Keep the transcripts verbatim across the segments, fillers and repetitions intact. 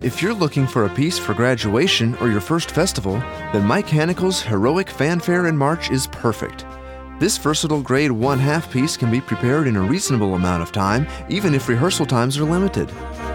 If you're looking for a piece for graduation or your first festival, then Mike Hanickel's Heroic Fanfare in March is perfect. This versatile grade one half piece can be prepared in a reasonable amount of time, even if rehearsal times are limited.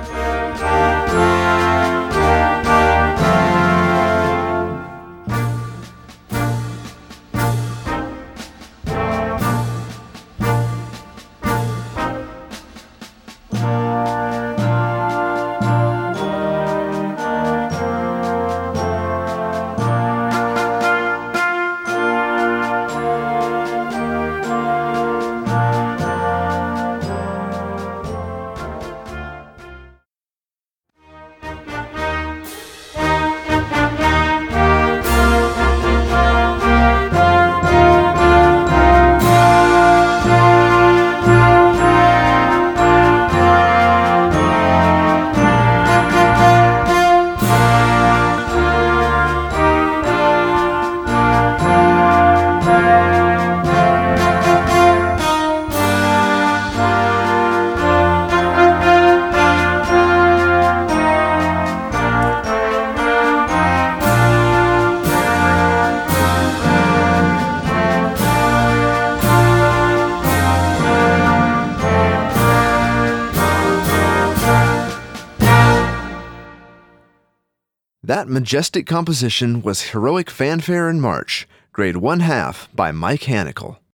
That majestic composition was Heroic Fanfare in March, grade one half by Mike Hanickel.